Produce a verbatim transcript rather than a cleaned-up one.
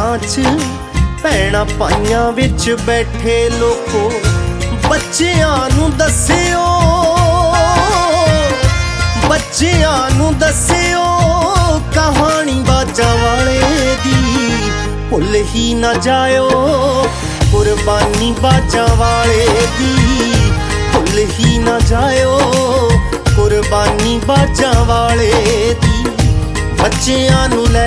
च भैणां पाइयां विच बैठे लोको बच्चियां नूं दस्सिओ बच्चियां नूं दस्सिओ कहानी बाजा वाले दी भुल ही ना जाओ कुर्बानी बाजा वाले दी भुल ही ना जाओ कुर्बानी बाजा वाले दी बच्चियां नूं लै